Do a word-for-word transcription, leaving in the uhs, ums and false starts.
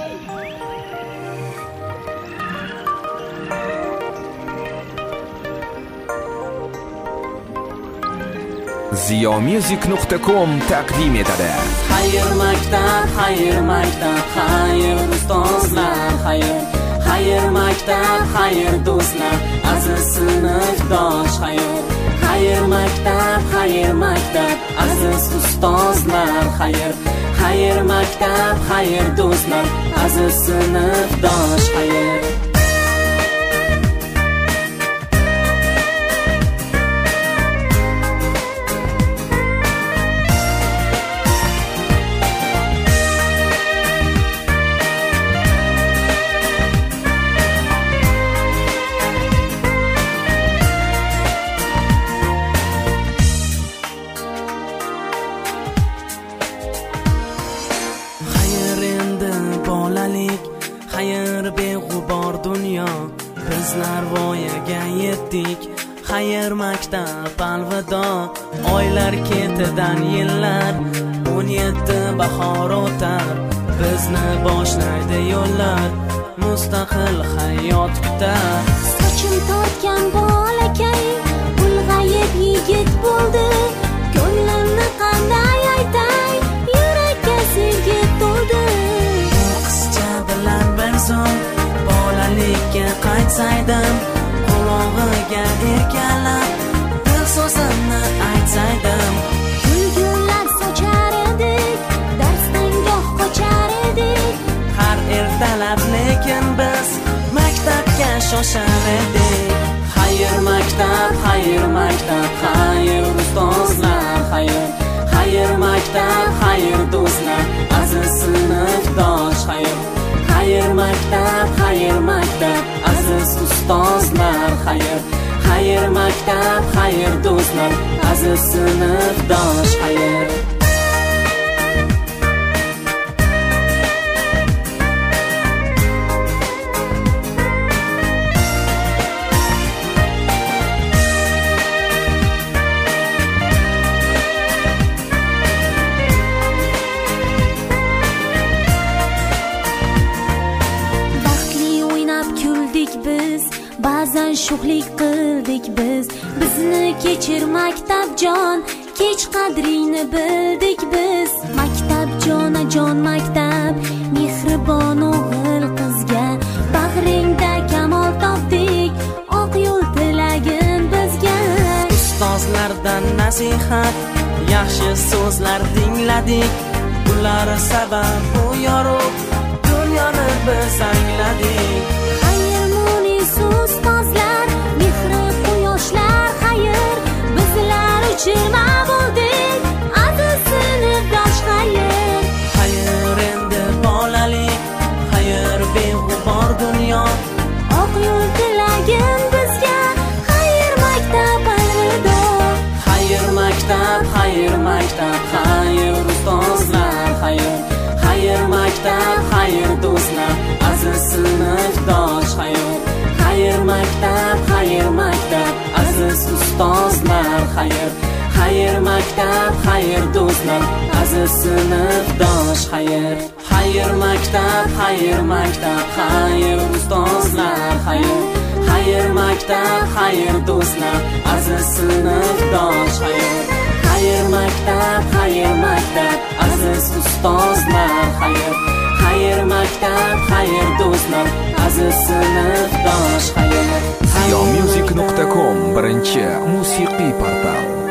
ziyomusic nuqta com taqdim etadi. Xayr maktab, xayr maktab, xayr ustozlar, xayr. Xayr maktab, xayr do'stlar, aziz sinfdosh, xayr. Xayr maktab, xayr maktab, aziz ustozlar, xayr. Xayr maktab, xayr do'stlar, aziz sinfdosh, xayr. Xayr beg'ubor dunyo, bizlar voyaga yetdik. Xayr maktab alvido, oylar ketidan yillar, o'n yetti bahor o'tar, bizni boshlaydi yo'llar, mustaqil hayot kutar. Sochim tortgan bolakay, ulg'ayib yigit bo'ldi, ko'nglimni qanday aytay, yurakka sevgi to'ldi. Bolalikka qaytsaydim, qulog'iga erkalab, dil so'zimni aytsaydim. Kulgular sochar edik, darsdan goh qochar edik. Har ertalab lekin biz maktabga shoshar edik. Xayr maktab, xayr maktab, xayr ustozlar, xayr. Xayr maktab, xayr do'stlar, aziz sinfdosh, xayr. Xayr maktab, xayr maktab, aziz ustozlar, xayr. Xayr maktab, xayr do'stlar, aziz sinfdosh, xayr. Ba'zan sho'xlik qildik biz, bizni kechir maktabjon, kech qadringni bildik biz. Maktabjonajon maktab, mehribon o'g'il qizga, bag'ringda kamol topdik, oq yo'l tilagin bizga. Ustozlardan nasihat, yaxshi so'zlar tingladik, ular sabab bu yorug' dunyoni biz angladik. Ustozlar, mehri quyoshlar, xayr, bizlar uchirma bo'ldik, aziz sinfdosh, xayr. Xayr endi bolalik, xayr beg'ubor dunyo, oq yo'l tilagin bizga, xayr maktab alvido. Xayr maktab, xayr maktab, xayr ustozlar, xayr. Xayr maktab, xayr do'stlar, aziz sinfdosh, xayr. Xayr maktab, xayr maktab, aziz ustozlar, xayr. Xayr maktab, xayr do'stlar, aziz sinfdosh, xayr. Xayr maktab, xayr maktab, xayr ustozlar, xayr. Xayr maktab, xayr do'stlar, aziz sinfdosh, xayr. Xayr maktab, xayr maktab, aziz ustozlar, xayr. Xayr maktab, xayr do'stlar, aziz sinfdosh, xayr. ziyomusic nuqta com birinchi musiqiy portal.